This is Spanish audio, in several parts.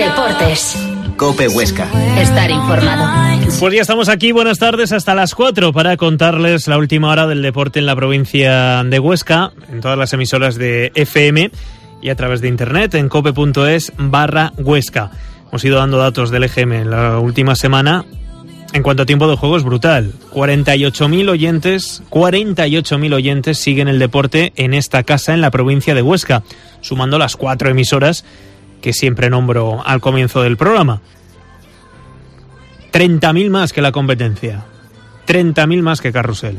Deportes. COPE Huesca. Estar informado. Pues ya estamos aquí, buenas tardes, hasta las 4 para contarles la última hora del deporte en la provincia de Huesca, en todas las emisoras de FM y a través de internet en cope.es/Huesca. Hemos ido dando datos del EGM en la última semana. En cuanto a tiempo de juego es brutal. 48.000 oyentes siguen el deporte en esta casa en la provincia de Huesca, sumando las 4 emisoras que siempre nombro al comienzo del programa. 30.000 más que la competencia. 30.000 más que Carrusel.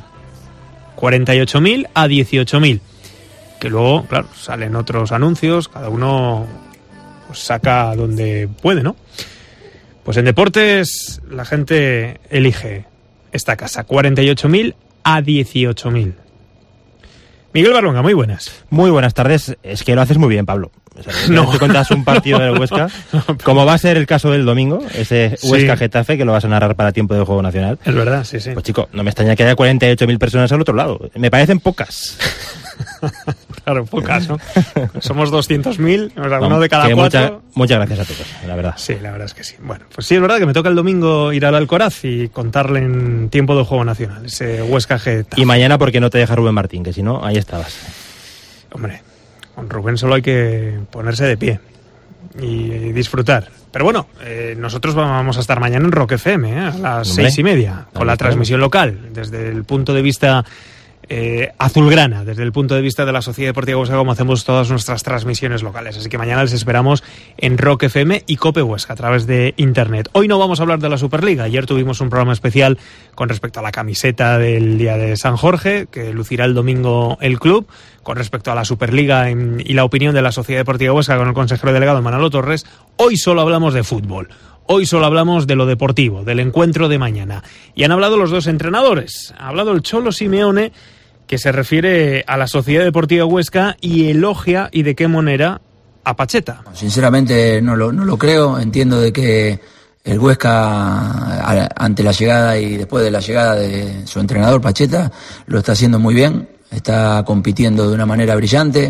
48.000 a 18.000. Que luego, claro, salen otros anuncios, cada uno pues saca donde puede, ¿no? Pues en deportes la gente elige esta casa. 48.000 a 18.000. Miguel Barlonga, muy buenas. Muy buenas tardes. Es que lo haces muy bien, Pablo. O sea, no te cuentas un partido del Huesca, como va a ser el caso del domingo, ese Huesca-Getafe, que lo vas a narrar para tiempo de juego nacional. Es verdad, sí, sí. Pues chico, no me extraña que haya 48.000 personas al otro lado. Me parecen pocas. Claro, pocas, ¿no? Somos 200.000, o sea, uno de cada 4. Muchas gracias a todos, la verdad. Sí, la verdad es que sí. Bueno, pues sí, es verdad que me toca el domingo ir al Alcoraz y contarle en tiempo de juego nacional, ese Huesca-Getafe. Y mañana porque no te deja Rubén Martín, que si no, ahí estabas. Hombre, con Rubén solo hay que ponerse de pie y disfrutar. Pero bueno, nosotros vamos a estar mañana en Rock FM, a las 6:30, con la transmisión local, desde el punto de vista azulgrana, desde el punto de vista de la Sociedad Deportiva Huesca, como hacemos todas nuestras transmisiones locales. Así que mañana les esperamos en Rock FM y Cope Huesca a través de internet. Hoy no vamos a hablar de la Superliga. Ayer tuvimos un programa especial con respecto a la camiseta del día de San Jorge, que lucirá el domingo el club, con respecto a la Superliga y la opinión de la Sociedad Deportiva Huesca con el consejero delegado Manolo Torres. Hoy solo hablamos de fútbol. Hoy solo hablamos de lo deportivo, del encuentro de mañana. Y han hablado los dos entrenadores. Ha hablado el Cholo Simeone, que se refiere a la Sociedad Deportiva Huesca y elogia, y de qué manera, a Pacheta. Sinceramente no lo creo. Entiendo de que el Huesca, ante la llegada y después de la llegada de su entrenador Pacheta, lo está haciendo muy bien. Está compitiendo de una manera brillante.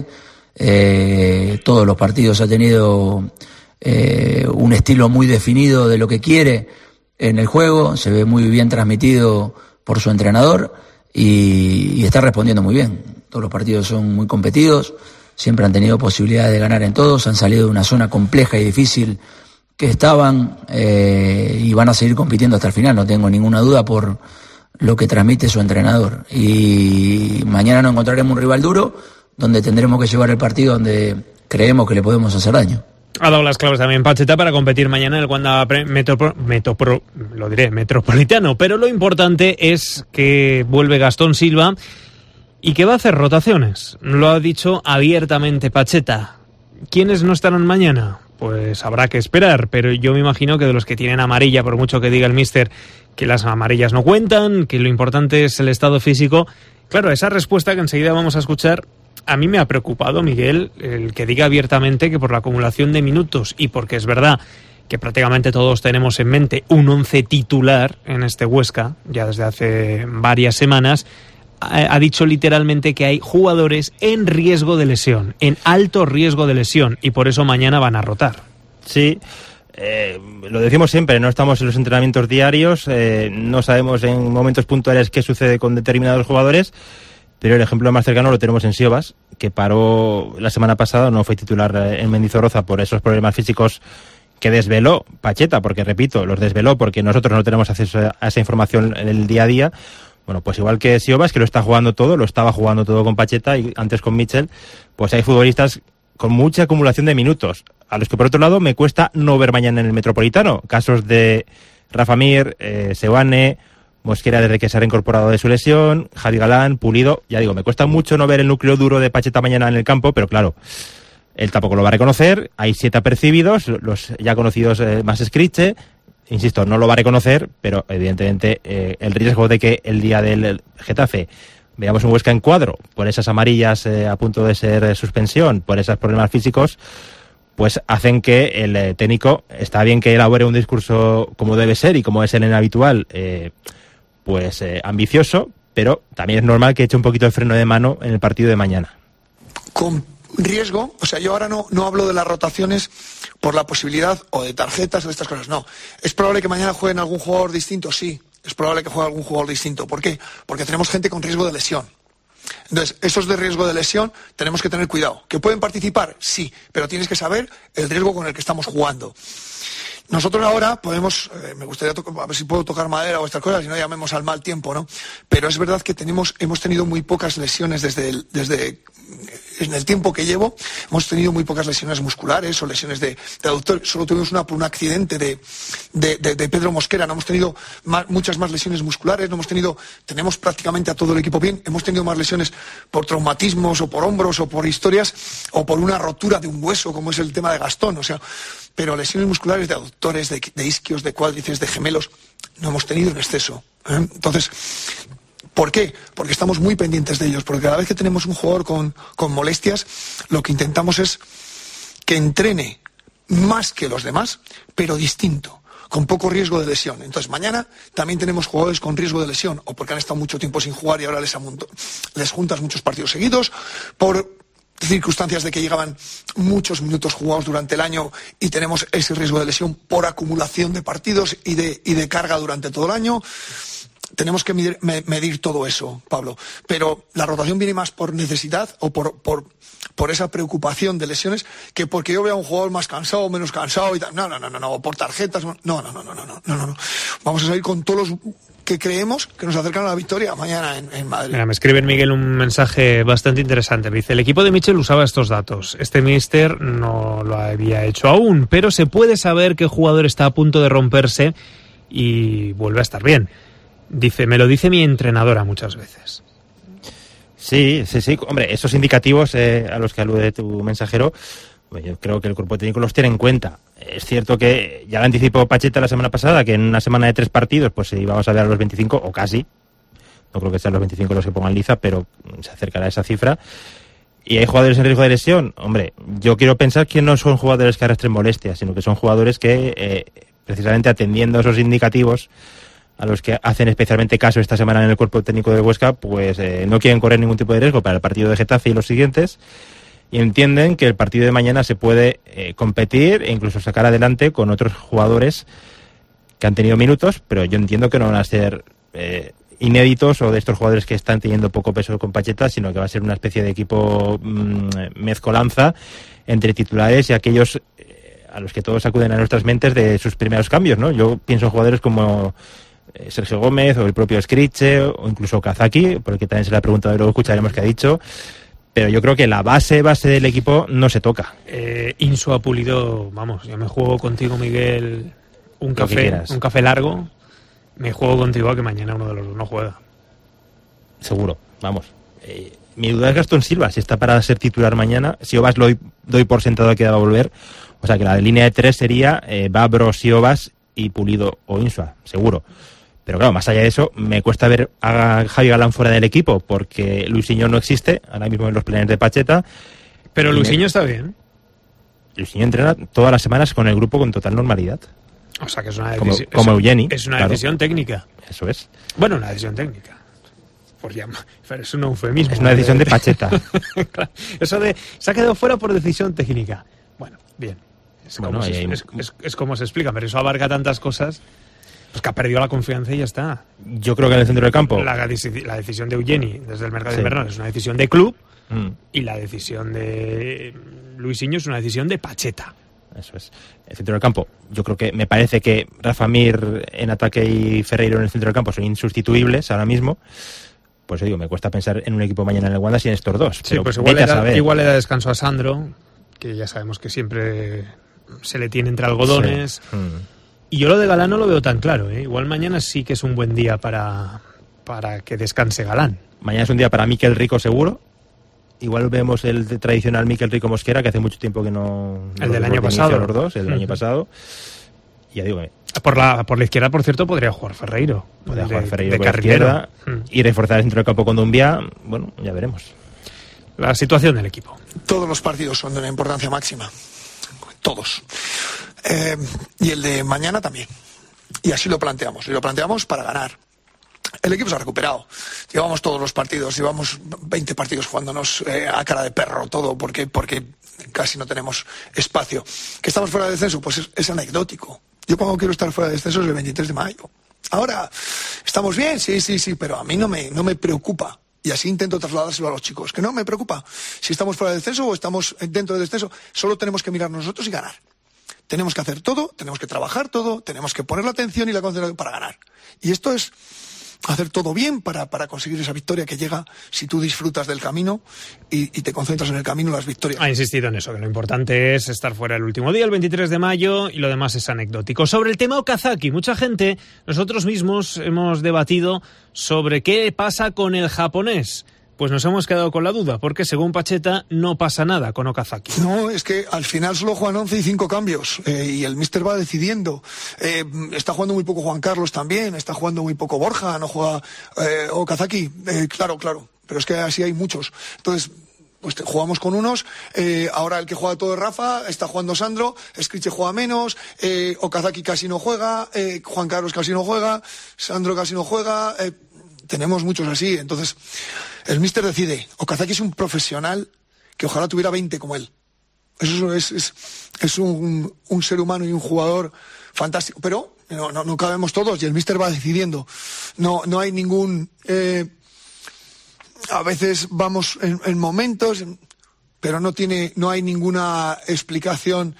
Todos los partidos ha tenido un estilo muy definido de lo que quiere en el juego. Se ve muy bien transmitido por su entrenador. Y está respondiendo muy bien. Todos los partidos son muy competidos, siempre han tenido posibilidad de ganar en todos, han salido de una zona compleja y difícil que estaban y van a seguir compitiendo hasta el final, no tengo ninguna duda por lo que transmite su entrenador. Y mañana nos encontraremos un rival duro, donde tendremos que llevar el partido donde creemos que le podemos hacer daño. Ha dado las claves también Pacheta para competir mañana en el Wanda Metropolitano, pero lo importante es que vuelve Gastón Silva y que va a hacer rotaciones. Lo ha dicho abiertamente Pacheta. ¿Quiénes no estarán mañana? Pues habrá que esperar, pero yo me imagino que de los que tienen amarilla, por mucho que diga el míster que las amarillas no cuentan, que lo importante es el estado físico. Claro, esa respuesta que enseguida vamos a escuchar, a mí me ha preocupado, Miguel, el que diga abiertamente que por la acumulación de minutos y porque es verdad que prácticamente todos tenemos en mente un 11 titular en este Huesca, ya desde hace varias semanas, ha dicho literalmente que hay jugadores en riesgo de lesión, en alto riesgo de lesión, y por eso mañana van a rotar. Sí, lo decimos siempre, no estamos en los entrenamientos diarios, no sabemos en momentos puntuales qué sucede con determinados jugadores. Pero el ejemplo más cercano lo tenemos en Siobas, que paró la semana pasada, no fue titular en Mendizorroza por esos problemas físicos que desveló Pacheta, porque repito, los desveló porque nosotros no tenemos acceso a esa información en el día a día. Bueno, pues igual que Siobas, que lo estaba jugando todo con Pacheta y antes con Mitchell, pues hay futbolistas con mucha acumulación de minutos, a los que por otro lado me cuesta no ver mañana en el Metropolitano. Casos de Rafa Mir, Seoane, Mosquera desde que se ha reincorporado de su lesión, Javi Galán, Pulido. Ya digo, me cuesta mucho no ver el núcleo duro de Pacheta mañana en el campo, pero claro, él tampoco lo va a reconocer. Hay 7 apercibidos, los ya conocidos más Scriche. Insisto, no lo va a reconocer, pero evidentemente el riesgo de que el día del Getafe veamos un Huesca en cuadro, por esas amarillas a punto de ser suspensión, por esos problemas físicos, pues hacen que el técnico, está bien que elabore un discurso como debe ser y como es el habitual, ambicioso, pero también es normal que eche un poquito de freno de mano en el partido de mañana. riesgo, o sea, yo ahora no hablo de las rotaciones por la posibilidad o de tarjetas o de estas cosas, no. ¿Es probable que mañana jueguen algún jugador distinto? Sí, es probable que juegue algún jugador distinto. ¿Por qué? Porque tenemos gente con riesgo de lesión. Entonces, esos de riesgo de lesión tenemos que tener cuidado. ¿Que pueden participar? Sí, pero tienes que saber el riesgo con el que estamos jugando. Nosotros ahora podemos, me gustaría a ver si puedo tocar madera o estas cosas, si no llamemos al mal tiempo, ¿no? Pero es verdad que hemos tenido muy pocas lesiones desde en el tiempo que llevo, hemos tenido muy pocas lesiones musculares o lesiones de aductor. Solo tuvimos una por un accidente de Pedro Mosquera. No hemos tenido muchas más lesiones musculares, tenemos prácticamente a todo el equipo bien. Hemos tenido más lesiones por traumatismos o por hombros o por historias o por una rotura de un hueso, como es el tema de Gastón. O sea, pero lesiones musculares de aductores, de isquios, de cuádriceps, de gemelos, no hemos tenido en exceso. Entonces, ¿por qué? Porque estamos muy pendientes de ellos, porque cada vez que tenemos un jugador con molestias, lo que intentamos es que entrene más que los demás, pero distinto, con poco riesgo de lesión. Entonces mañana también tenemos jugadores con riesgo de lesión, o porque han estado mucho tiempo sin jugar y ahora les juntas muchos partidos seguidos, por circunstancias de que llegaban muchos minutos jugados durante el año y tenemos ese riesgo de lesión por acumulación de partidos y de carga durante todo el año. Tenemos que medir todo eso, Pablo. Pero la rotación viene más por necesidad o por esa preocupación de lesiones que porque yo vea a un jugador más cansado o menos cansado y tal. No, por tarjetas. No. Vamos a salir con todos los que creemos que nos acercan a la victoria mañana en Madrid. Mira, me escribe Miguel un mensaje bastante interesante. Me dice, el equipo de Michel usaba estos datos. Este míster no lo había hecho aún, pero se puede saber qué jugador está a punto de romperse y vuelve a estar bien. Dice, me lo dice mi entrenadora muchas veces. Sí. Hombre, esos indicativos a los que alude tu mensajero, yo creo que el cuerpo técnico los tiene en cuenta. Es cierto que ya lo anticipó Pacheta la semana pasada, que en una semana de 3 partidos pues íbamos a ver a los 25, o casi. No creo que sean los 25 los que pongan liza, pero se acercará a esa cifra. ¿Y hay jugadores en riesgo de lesión? Hombre, yo quiero pensar que no son jugadores que arrastren molestias, sino que son jugadores que, precisamente atendiendo a esos indicativos, a los que hacen especialmente caso esta semana en el cuerpo técnico del Huesca, pues no quieren correr ningún tipo de riesgo para el partido de Getafe y los siguientes, y entienden que el partido de mañana se puede competir e incluso sacar adelante con otros jugadores que han tenido minutos, pero yo entiendo que no van a ser inéditos o de estos jugadores que están teniendo poco peso con Pacheta, sino que va a ser una especie de equipo mezcolanza entre titulares y aquellos a los que todos acuden a nuestras mentes de sus primeros cambios, ¿no? Yo pienso en jugadores como Sergio Gómez o el propio Scriche o incluso Kazaki, porque también se le ha preguntado y luego escucharemos qué ha dicho, pero yo creo que la base del equipo no se toca. Insu ha pulido, vamos, yo me juego contigo, Miguel, un café largo, me juego contigo a que mañana uno de los dos no juega. Seguro, vamos. Mi duda es Gastón Silva, si está para ser titular mañana. Siobas lo doy por sentado que va a volver, o sea que la línea de 3 sería Babro, Siobas y Pulido o Insua, seguro. Pero claro, más allá de eso, me cuesta ver a Javi Galán fuera del equipo, porque Luisinho no existe ahora mismo en los planes de Pacheta. Pero Luisinho está bien. Luisinho entrena todas las semanas con el grupo con total normalidad. O sea que es una decisión. Como Eugeni. Es una decisión técnica. Eso es. Bueno, una decisión técnica. Pero es un eufemismo. Es una decisión de Pacheta. Claro, eso de se ha quedado fuera por decisión técnica. Bueno, bien. Es como se explica, pero eso abarca tantas cosas. Pues que ha perdido la confianza y ya está. Yo creo que en el centro del campo la decisión de Eugeni desde el mercado invernal es una decisión de club y la decisión de Luisinho es una decisión de Pacheta. Eso es. El centro del campo, yo creo que me parece que Rafa Mir en ataque y Ferreiro en el centro del campo son insustituibles ahora mismo. Pues digo, me cuesta pensar en un equipo mañana en el Wanda sin estos dos. Sí, pues igual le da descanso a Sandro, que ya sabemos que siempre se le tiene entre algodones. Sí. Y yo lo de Galán no lo veo tan claro, ¿eh? Igual mañana sí que es un buen día para que descanse Galán. Mañana es un día para Mikel Rico seguro. Igual vemos el tradicional Mikel Rico Mosquera, que hace mucho tiempo que no el del año pasado. Los dos, el del año pasado. Ya digo, por la izquierda, por cierto, podría jugar Ferreiro. Podría jugar Ferreiro de carrilera y reforzar el centro del campo con Dumbia. Bueno, ya veremos. La situación del equipo. Todos los partidos son de una importancia máxima. Todos. Y el de mañana también. Y así lo planteamos. Y lo planteamos para ganar. El equipo se ha recuperado. Llevamos todos los partidos, llevamos 20 partidos jugándonos a cara de perro todo, porque casi no tenemos espacio. ¿Que estamos fuera de descenso? Pues es anecdótico. Yo cuando quiero estar fuera de descenso es el 23 de mayo. Ahora, ¿estamos bien? Sí, pero a mí no me preocupa. Y así intento trasladárselo a los chicos, que no me preocupa. Si estamos fuera de descenso o estamos dentro del descenso, solo tenemos que mirar nosotros y ganar. Tenemos que hacer todo, tenemos que trabajar todo, tenemos que poner la atención y la concentración para ganar. Y esto es hacer todo bien para conseguir esa victoria que llega si tú disfrutas del camino y te concentras en el camino, las victorias. Ha insistido en eso, que lo importante es estar fuera el último día, el 23 de mayo, y lo demás es anecdótico. Sobre el tema Okazaki, mucha gente, nosotros mismos hemos debatido sobre qué pasa con el japonés. Pues nos hemos quedado con la duda, porque según Pacheta no pasa nada con Okazaki. No, es que al final solo juegan 11 y 5 cambios, y el míster va decidiendo. Está jugando muy poco Juan Carlos también, está jugando muy poco Borja, no juega Okazaki. Claro, pero es que así hay muchos. Entonces, pues jugamos con unos, ahora el que juega todo es Rafa, está jugando Sandro, Scriche juega menos, Okazaki casi no juega, Juan Carlos casi no juega, Sandro casi no juega... Tenemos muchos así, entonces el míster decide. Okazaki es un profesional que ojalá tuviera 20 como él. Eso es un ser humano y un jugador fantástico, pero no cabemos todos y el míster va decidiendo. No hay ningún... a veces vamos en momentos, pero no hay ninguna explicación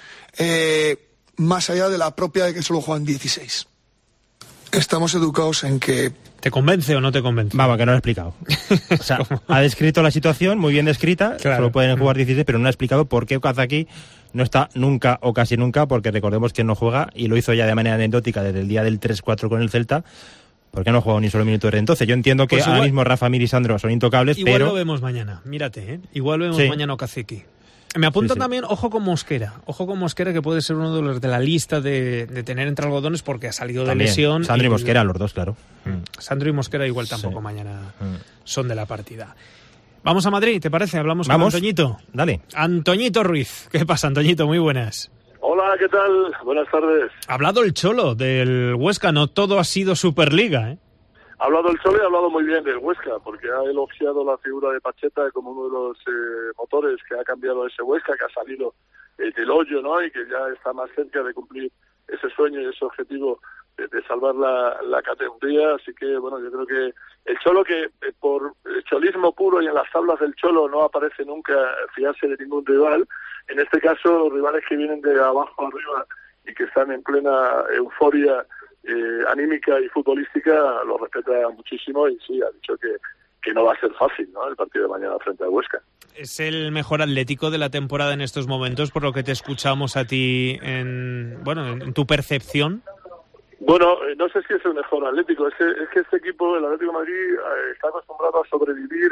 más allá de la propia de que solo juegan 16. Estamos educados en que... ¿Te convence o no te convence? Vamos, que no lo he explicado. O sea, ha descrito la situación, muy bien descrita, claro. Solo pueden jugar 16, pero no ha explicado por qué Okazaki no está nunca o casi nunca, porque recordemos que no juega, y lo hizo ya de manera anecdótica desde el día del 3-4 con el Celta, porque no ha jugado ni solo minuto desde entonces. Yo entiendo que pues ahora mismo Rafa, Mir y Sandro son intocables, igual pero... Igual lo vemos mañana, mírate, Igual vemos mañana Okazaki. Me apuntan también, ojo con Mosquera, que puede ser uno de los de la lista de tener entre algodones porque ha salido de lesión. Sandro y Mosquera, los dos, claro. Sandro y Mosquera igual tampoco mañana son de la partida. Vamos a Madrid, ¿te parece? Hablamos con Antoñito. Dale. Antoñito Ruiz. ¿Qué pasa, Antoñito? Muy buenas. Hola, ¿qué tal? Buenas tardes. Ha hablado el Cholo del Huesca, no todo ha sido Superliga, Ha hablado el Cholo y ha hablado muy bien del Huesca, porque ha elogiado la figura de Pacheta como uno de los motores que ha cambiado ese Huesca, que ha salido del hoyo, ¿no? Y que ya está más cerca de cumplir ese sueño y ese objetivo de salvar la categoría. Así que, bueno, yo creo que el Cholo, que por el cholismo puro y en las tablas del Cholo no aparece nunca fiarse de ningún rival, en este caso rivales que vienen de abajo arriba y que están en plena euforia anímica y futbolística, lo respeta muchísimo y sí, ha dicho que no va a ser fácil, ¿no?, el partido de mañana frente a Huesca. ¿Es el mejor Atlético de la temporada en estos momentos, por lo que te escuchamos a ti en tu percepción? Bueno, no sé si es el mejor Atlético, es que este equipo, el Atlético de Madrid, está acostumbrado a sobrevivir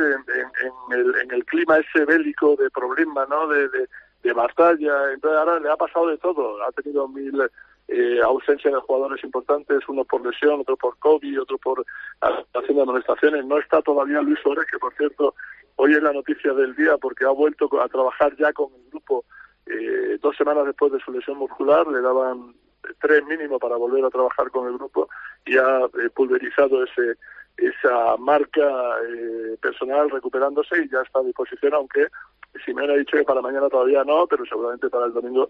en el clima ese bélico de problema, ¿no?, de batalla. Entonces ahora le ha pasado de todo, ha tenido 1000 ausencia de jugadores importantes, uno por lesión, otro por COVID, otro por haciendo amonestaciones. No está todavía Luis Suárez, que por cierto hoy es la noticia del día porque ha vuelto a trabajar ya con el grupo 2 semanas después de su lesión muscular. Le daban 3 mínimo para volver a trabajar con el grupo y ha pulverizado esa marca personal recuperándose y ya está a disposición, aunque Simeone ha dicho que para mañana todavía no, pero seguramente para el domingo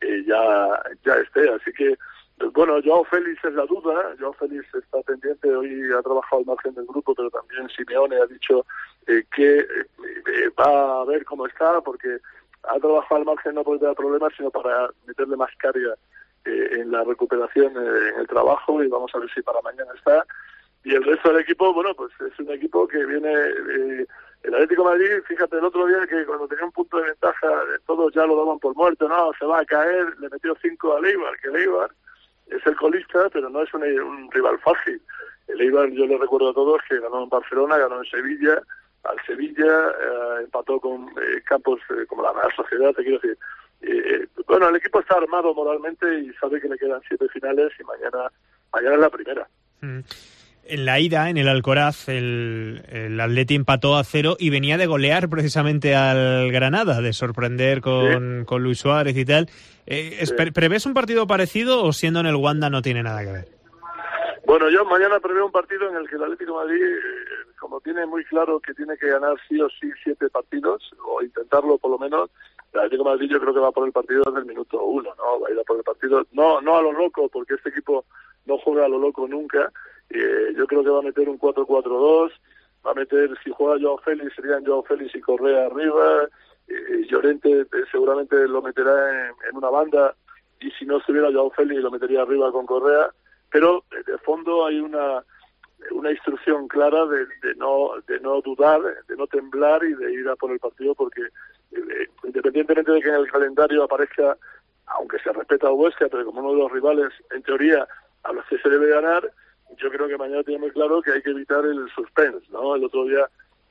ya esté. Así que, bueno, Joao Félix es la duda. Joao Félix está pendiente, hoy ha trabajado al margen del grupo, pero también Simeone ha dicho que va a ver cómo está, porque ha trabajado al margen no por dar problemas, sino para meterle más carga en la recuperación, en el trabajo, y vamos a ver si para mañana está. Y el resto del equipo, bueno, pues es un equipo que viene... el Atlético de Madrid, fíjate, el otro día que cuando tenía un punto de ventaja, todos ya lo daban por muerto, no, se va a caer, le metió 5 al Eibar, que el Eibar es el colista, pero no es un rival fácil. El Eibar, yo le recuerdo a todos que ganó en Barcelona, ganó en Sevilla, al Sevilla, empató con campos como la Real Sociedad, te quiero decir. Bueno, el equipo está armado moralmente y sabe que le quedan 7 finales y mañana es la primera. En la ida, en el Alcoraz, el Atleti empató a 0 y venía de golear precisamente al Granada, de sorprender con Luis Suárez y tal. ¿Prevés un partido parecido o siendo en el Wanda no tiene nada que ver? Bueno, yo mañana preveo un partido en el que el Atlético de Madrid, como tiene muy claro que tiene que ganar sí o sí 7 partidos, o intentarlo por lo menos, el Atlético de Madrid yo creo que va por el partido desde el minuto 1, ¿no? Va a ir a por el partido, no a lo loco, porque este equipo no juega a lo loco nunca. Yo creo que va a meter un 4-4-2, va a meter, si juega Joao Félix, serían Joao Félix y Correa arriba, Llorente seguramente lo meterá en una banda, y si no estuviera Joao Félix lo metería arriba con Correa, pero de fondo hay una instrucción clara de no dudar, de no temblar y de ir a por el partido, porque independientemente de que en el calendario aparezca, aunque se respeta a Huesca, pero como uno de los rivales, en teoría, a los que se debe ganar, yo creo que mañana tiene muy claro que hay que evitar el suspense, ¿no? El otro día,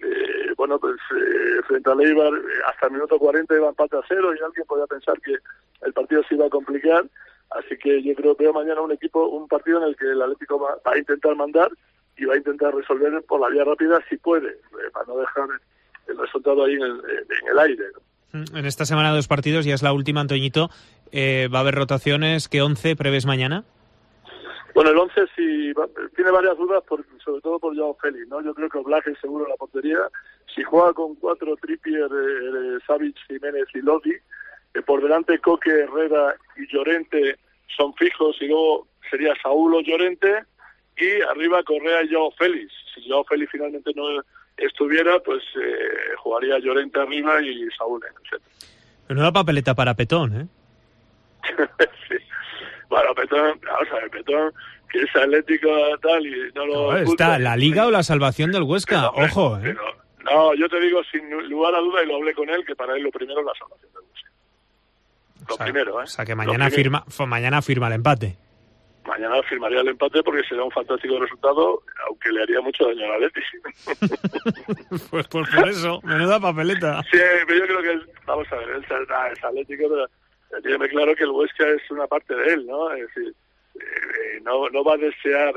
frente a Eibar, hasta el minuto 40 iba empate a 0 y alguien podía pensar que el partido se iba a complicar. Así que yo creo que veo mañana un partido en el que el Atlético va a intentar mandar y va a intentar resolver por la vía rápida si puede, para no dejar el resultado ahí en el aire, ¿no? En esta semana 2 partidos, ya es la última, Antoñito. ¿Va a haber rotaciones? ¿Qué 11 prevés mañana? Bueno, el 11 tiene varias dudas, sobre todo por Joao Félix, ¿no? Yo creo que Oblak es seguro en la portería. Si juega con 4, Trippier, Savic, Jiménez y Lodi, por delante Coque, Herrera y Llorente son fijos, y luego sería Saúl o Llorente, y arriba Correa y Joao Félix. Si Joao Félix finalmente no estuviera, pues jugaría Llorente arriba y Saúl en el centro. Menuda papeleta para Petón, ¿eh? Sí. Bueno, Petón, vamos a ver, Petón, que es atlético tal y no lo... Está la Liga o la salvación del Huesca, pero, ojo, ¿eh? Pero, no, yo te digo sin lugar a duda, y lo hablé con él, que para él lo primero es la salvación del Huesca. Primero, ¿eh? O sea, que mañana firma el empate. Mañana firmaría el empate porque será un fantástico resultado, aunque le haría mucho daño al Atlético. Pues por eso, menuda papeleta. Sí, pero yo creo que vamos a ver, él es Atlético, pero tiene claro que el Huesca es una parte de él, ¿no? Es decir, no va a desear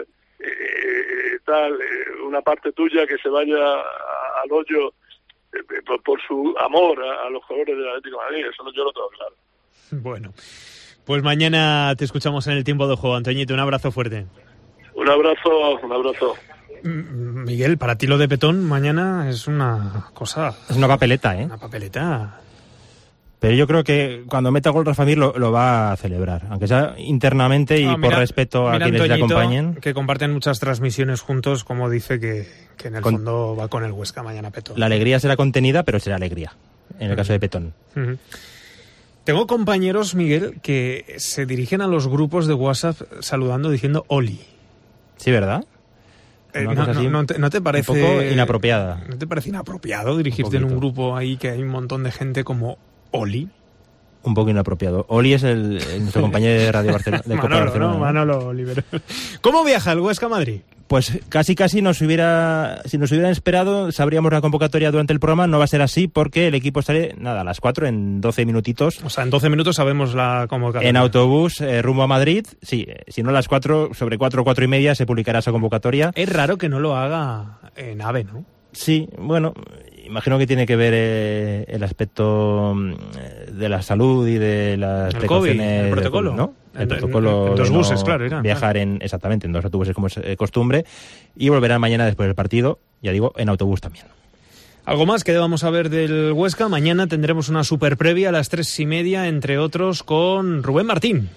una parte tuya que se vaya al hoyo por su amor a los colores del Atlético de Madrid. Eso yo lo tengo claro. Bueno, pues mañana te escuchamos en el tiempo de juego, Antoñito. Un abrazo fuerte. Un abrazo. Miguel, para ti lo de Petón mañana es una cosa... Es una papeleta, ¿eh? Una papeleta. Pero yo creo que cuando meta gol Rafa Mir lo va a celebrar, aunque sea internamente y por respeto a quienes le acompañen. Que comparten muchas transmisiones juntos, como dice que en el fondo va con el Huesca mañana Petón. La alegría será contenida, pero será alegría, en el caso de Petón. Tengo compañeros, Miguel, que se dirigen a los grupos de WhatsApp saludando diciendo Oli. Sí, ¿verdad? ¿No te parece... Un poco inapropiada. ¿No te parece inapropiado dirigirte en un grupo ahí que hay un montón de gente como Oli? Un poco inapropiado. Oli es nuestro compañero de Radio Barcelona. De Copa Barcelona, ¿no? Manolo Oliver. ¿Cómo viaja el Huesca a Madrid? Pues casi si nos hubieran esperado, sabríamos la convocatoria durante el programa. No va a ser así porque el equipo sale, a las 4, en 12 minutitos. O sea, en 12 minutos sabemos la convocatoria. En autobús, rumbo a Madrid. Sí, si no a las 4, sobre 4 y media se publicará esa convocatoria. Es raro que no lo haga en AVE, ¿no? Sí, bueno, imagino que tiene que ver el aspecto de la salud y de las precauciones. El protocolo, ¿no? El protocolo en 2 buses, claro, era. Viajar exactamente en 2 autobuses como es costumbre, y volverán mañana después del partido, ya digo, en autobús también. ¿Algo más que debamos saber del Huesca? Mañana tendremos una super previa a las 3:30, entre otros, con Rubén Martín.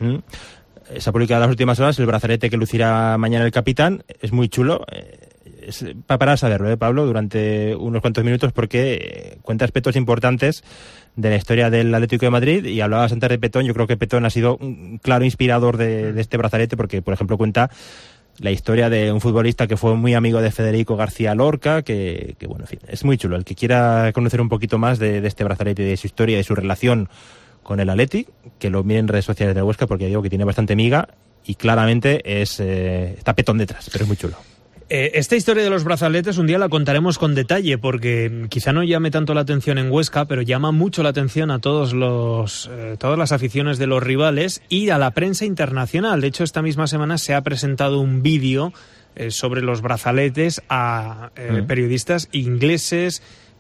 Se ha publicado en las últimas horas el brazalete que lucirá mañana el capitán. Es muy chulo. Es para saberlo, Pablo, durante unos cuantos minutos, porque cuenta aspectos importantes de la historia del Atlético de Madrid. Y hablabas antes de Petón. Yo creo que Petón ha sido un claro inspirador de este brazalete, porque, por ejemplo, cuenta la historia de un futbolista que fue muy amigo de Federico García Lorca, que bueno, en fin, es muy chulo. El que quiera conocer un poquito más de este brazalete, de su historia, de su relación con el Atleti, que lo miren en redes sociales de Huesca, porque digo que tiene bastante miga y claramente está Petón detrás, pero es muy chulo. Esta historia de los brazaletes un día la contaremos con detalle, porque quizá no llame tanto la atención en Huesca, pero llama mucho la atención a todas las aficiones de los rivales y a la prensa internacional. De hecho, esta misma semana se ha presentado un vídeo sobre los brazaletes a periodistas ingleses,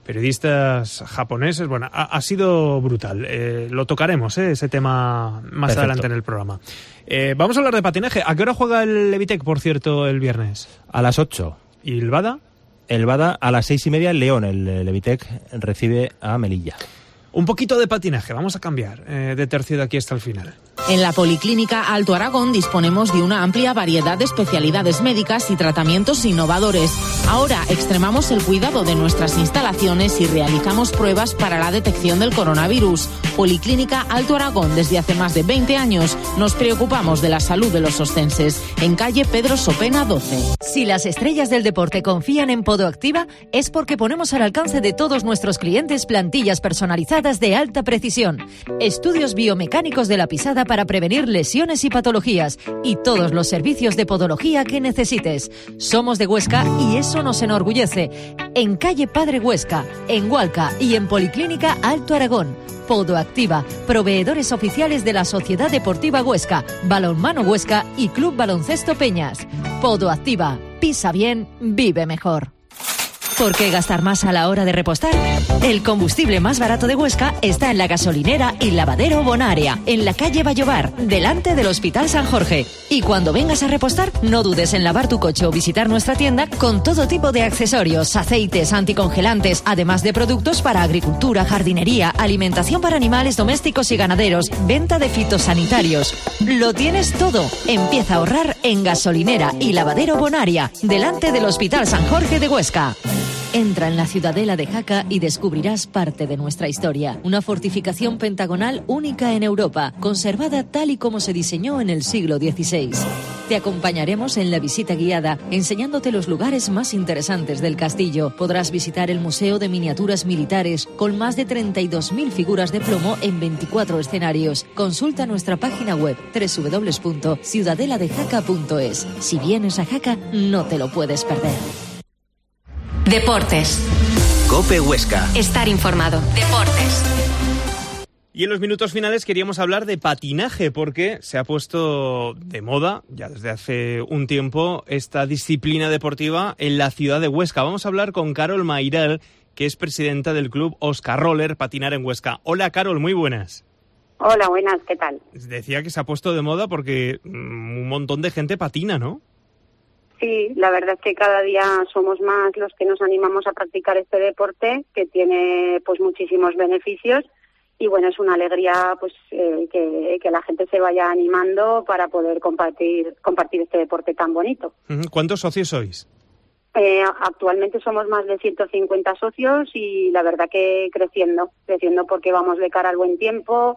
periodistas japoneses. Bueno, ha sido brutal. Lo tocaremos, ese tema más adelante en el programa. Vamos a hablar de patinaje. ¿A qué hora juega el Levitec, por cierto, el viernes? A las 8. ¿Y el Bada? El Bada a las 6:30 en León. El Levitec recibe a Melilla. Un poquito de patinaje, vamos a cambiar de tercio de aquí hasta el final. En la Policlínica Alto Aragón disponemos de una amplia variedad de especialidades médicas y tratamientos innovadores. Ahora extremamos el cuidado de nuestras instalaciones y realizamos pruebas para la detección del coronavirus. Policlínica Alto Aragón, desde hace más de 20 años, nos preocupamos de la salud de los oscenses. En calle Pedro Sopena 12. Si las estrellas del deporte confían en Podoactiva, es porque ponemos al alcance de todos nuestros clientes plantillas personalizadas de alta precisión, estudios biomecánicos de la pisada para prevenir lesiones y patologías, y todos los servicios de podología que necesites. Somos de Huesca y eso nos enorgullece. En calle Padre Huesca, en Hualca y en Policlínica Alto Aragón. Podoactiva, proveedores oficiales de la Sociedad Deportiva Huesca, Balonmano Huesca y Club Baloncesto Peñas. Podoactiva, pisa bien, vive mejor. ¿Por qué gastar más a la hora de repostar? El combustible más barato de Huesca está en la gasolinera y lavadero Bonaria, en la calle Vallobar, delante del Hospital San Jorge. Y cuando vengas a repostar, no dudes en lavar tu coche o visitar nuestra tienda con todo tipo de accesorios, aceites, anticongelantes, además de productos para agricultura, jardinería, alimentación para animales domésticos y ganaderos, venta de fitosanitarios. Lo tienes todo. Empieza a ahorrar en gasolinera y lavadero Bonaria, delante del Hospital San Jorge de Huesca. Entra en la Ciudadela de Jaca y descubrirás parte de nuestra historia. Una fortificación pentagonal única en Europa, conservada tal y como se diseñó en el siglo XVI. Te acompañaremos en la visita guiada, enseñándote los lugares más interesantes del castillo. Podrás visitar el Museo de Miniaturas Militares, con más de 32.000 figuras de plomo en 24 escenarios. Consulta nuestra página web www.ciudadeladejaca.es. Si vienes a Jaca, no te lo puedes perder. Deportes. COPE Huesca. Estar informado. Deportes. Y en los minutos finales queríamos hablar de patinaje, porque se ha puesto de moda, ya desde hace un tiempo, esta disciplina deportiva en la ciudad de Huesca. Vamos a hablar con Carol Mairal, que es presidenta del club Oscar Roller Patinar en Huesca. Hola, Carol, muy buenas. Hola, buenas, ¿qué tal? Decía que se ha puesto de moda porque un montón de gente patina, ¿no? Sí, la verdad es que cada día somos más los que nos animamos a practicar este deporte, que tiene pues muchísimos beneficios, y bueno, es una alegría pues que la gente se vaya animando para poder compartir este deporte tan bonito. ¿Cuántos socios sois? Actualmente somos más de 150 socios y la verdad que creciendo porque vamos de cara al buen tiempo.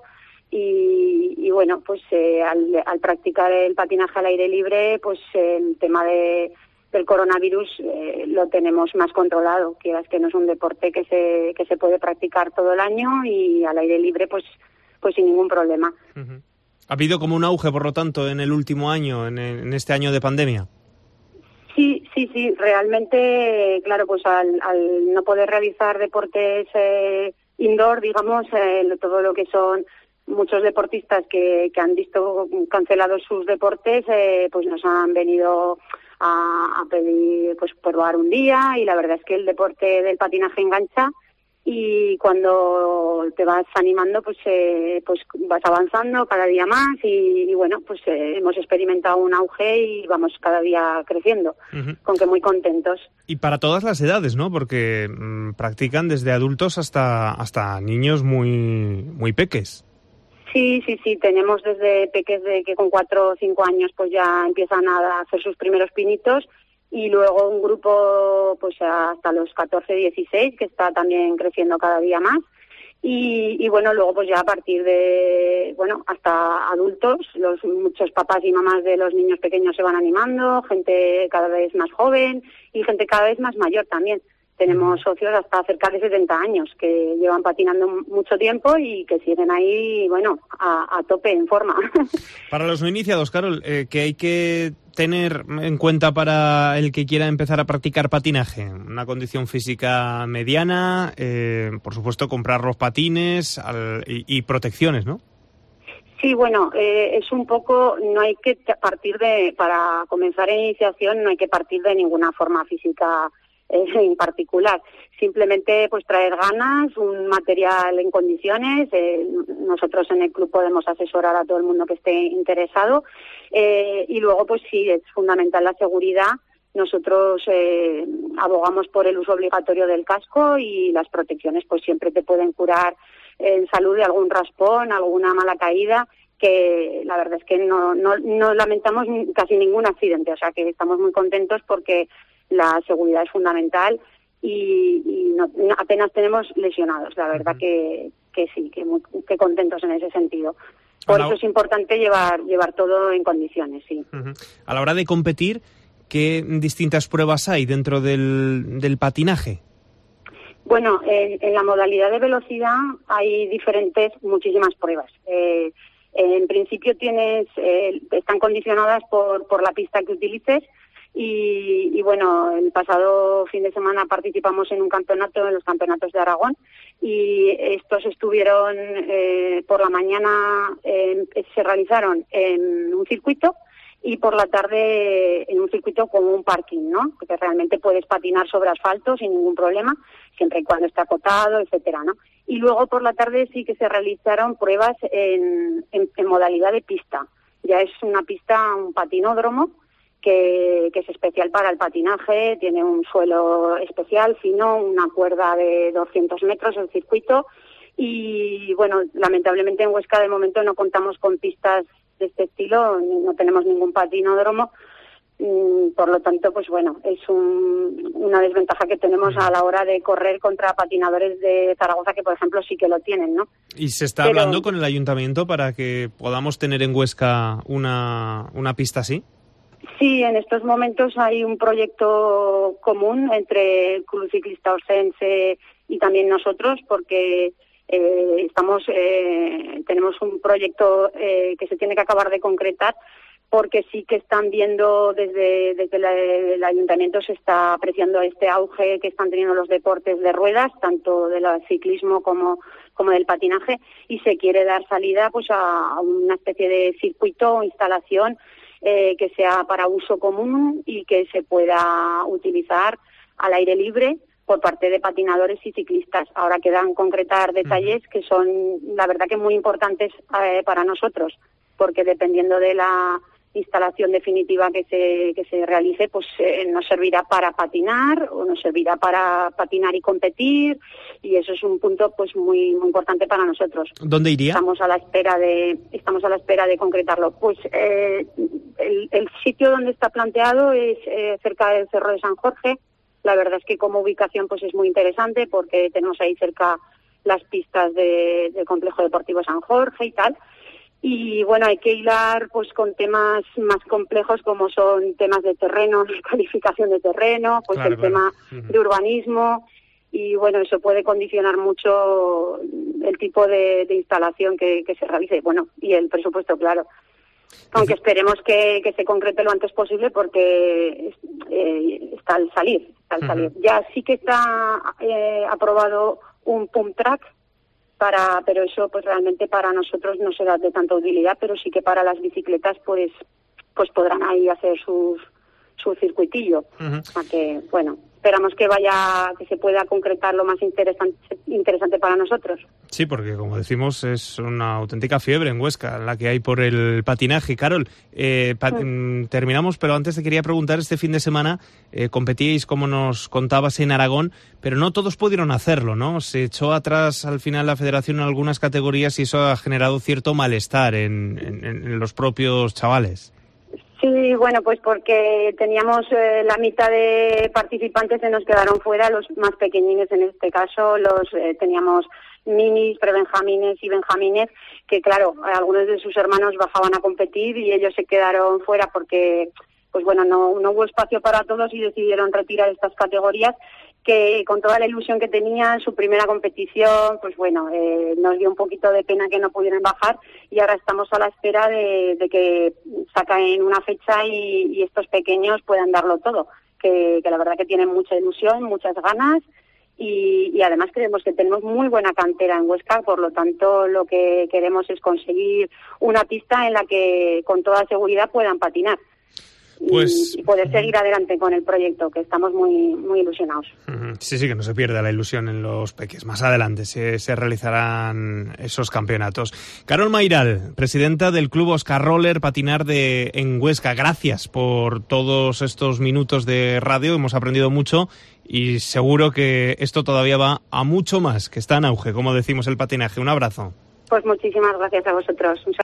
Y bueno, pues al practicar el patinaje al aire libre, pues el tema del coronavirus lo tenemos más controlado, que es que no es un deporte que se puede practicar todo el año y al aire libre pues sin ningún problema. Uh-huh. ¿Ha habido como un auge, por lo tanto, en el último año, en este año de pandemia? Sí, realmente, claro, pues al no poder realizar deportes indoor, digamos, todo lo que son muchos deportistas que han visto cancelados sus deportes, pues nos han venido a pedir pues probar un día, y la verdad es que el deporte del patinaje engancha, y cuando te vas animando pues vas avanzando cada día más y bueno, pues hemos experimentado un auge y vamos cada día creciendo, uh-huh. Con que muy contentos. Y para todas las edades, ¿no? Porque practican desde adultos hasta niños muy peques. Sí, tenemos desde peques de que con 4 o 5 años pues ya empiezan a hacer sus primeros pinitos, y luego un grupo pues hasta los 14, 16 que está también creciendo cada día más, y bueno, luego pues ya a partir de, bueno, hasta adultos, muchos papás y mamás de los niños pequeños se van animando, gente cada vez más joven y gente cada vez más mayor también. Tenemos socios hasta cerca de 70 años que llevan patinando mucho tiempo y que siguen ahí, bueno, a tope, en forma. Para los no iniciados, Carol, ¿qué hay que tener en cuenta para el que quiera empezar a practicar patinaje? Una condición física mediana, por supuesto comprar los patines y protecciones, ¿no? Sí, bueno, es un poco, no hay que partir para comenzar en iniciación, no hay que partir de ninguna forma física en particular. Simplemente pues traer ganas, un material en condiciones. Nosotros en el club podemos asesorar a todo el mundo que esté interesado. Y luego pues sí, es fundamental la seguridad. Nosotros abogamos por el uso obligatorio del casco y las protecciones pues siempre te pueden curar en salud de algún raspón, alguna mala caída, que la verdad es que no lamentamos casi ningún accidente, o sea que estamos muy contentos porque la seguridad es fundamental y apenas tenemos lesionados, la verdad que sí, que contentos en ese sentido. Por eso es importante llevar todo en condiciones, sí. A la hora de competir, ¿qué distintas pruebas hay dentro del patinaje? Bueno, en la modalidad de velocidad hay muchísimas pruebas. En principio están condicionadas por la pista que utilices y bueno, el pasado fin de semana participamos en un campeonato, en los campeonatos de Aragón, y estos estuvieron por la mañana, se realizaron en un circuito y por la tarde en un circuito como un parking, ¿no? Porque realmente puedes patinar sobre asfalto sin ningún problema, siempre y cuando esté acotado, etcétera, ¿no? Y luego por la tarde sí que se realizaron pruebas en modalidad de pista. Ya es una pista, un patinódromo, que es especial para el patinaje, tiene un suelo especial, fino, una cuerda de 200 metros el circuito. Y bueno, lamentablemente en Huesca de momento no contamos con pistas de este estilo, no tenemos ningún patinódromo, por lo tanto, pues bueno, es una desventaja que tenemos a la hora de correr contra patinadores de Zaragoza que, por ejemplo, sí que lo tienen, ¿no? ¿Y se está hablando con el ayuntamiento para que podamos tener en Huesca una pista así? Sí, en estos momentos hay un proyecto común entre el Club Ciclista Orsense y también nosotros, porque tenemos un proyecto que se tiene que acabar de concretar, porque sí que están viendo desde el ayuntamiento, se está apreciando este auge que están teniendo los deportes de ruedas, tanto del ciclismo como del patinaje, y se quiere dar salida pues a una especie de circuito o instalación que sea para uso común y que se pueda utilizar al aire libre por parte de patinadores y ciclistas. Ahora quedan concretar detalles que son, la verdad, que muy importantes para nosotros, porque dependiendo de la instalación definitiva que se realice, pues nos servirá para patinar o nos servirá para patinar y competir, y eso es un punto pues muy muy importante para nosotros. ¿Dónde iría? Estamos a la espera de concretarlo. Pues el sitio donde está planteado es cerca del Cerro de San Jorge. La verdad es que como ubicación pues es muy interesante porque tenemos ahí cerca las pistas del Complejo Deportivo San Jorge y tal. Y bueno, hay que hilar pues con temas más complejos como son temas de terreno, de calificación de terreno, pues claro, tema de urbanismo, y bueno, eso puede condicionar mucho el tipo de instalación que se realice. Bueno, y el presupuesto, claro. Aunque esperemos que se concrete lo antes posible porque está al salir. Ya sí que está aprobado un pump track, pero eso pues realmente para nosotros no será de tanta utilidad, pero sí que para las bicicletas pues podrán ahí hacer su circuitillo. O sea que, bueno, esperamos que se pueda concretar lo más interesante para nosotros. Sí, porque como decimos es una auténtica fiebre en Huesca la que hay por el patinaje. Carol, terminamos, pero antes te quería preguntar, este fin de semana competíais, como nos contabas, en Aragón, pero no todos pudieron hacerlo, ¿no? Se echó atrás al final la federación en algunas categorías y eso ha generado cierto malestar en los propios chavales. Sí, bueno, pues porque teníamos la mitad de participantes se nos quedaron fuera, los más pequeñines en este caso, teníamos minis, prebenjamines y benjamines, que claro, algunos de sus hermanos bajaban a competir y ellos se quedaron fuera porque, pues bueno, no hubo espacio para todos y decidieron retirar estas categorías, que con toda la ilusión que tenían, su primera competición, pues bueno, nos dio un poquito de pena que no pudieran bajar, y ahora estamos a la espera de que saquen una fecha y estos pequeños puedan darlo todo, que la verdad que tienen mucha ilusión, muchas ganas, y además creemos que tenemos muy buena cantera en Huesca, por lo tanto lo que queremos es conseguir una pista en la que con toda seguridad puedan patinar. y poder seguir adelante con el proyecto, que estamos muy, muy ilusionados. Sí, que no se pierda la ilusión en los peques. Más adelante se realizarán esos campeonatos. Carol Mairal, presidenta del Club Oscar Roller Patinar en Huesca. Gracias por todos estos minutos de radio. Hemos aprendido mucho y seguro que esto todavía va a mucho más, que está en auge, como decimos, el patinaje. Un abrazo. Pues muchísimas gracias a vosotros.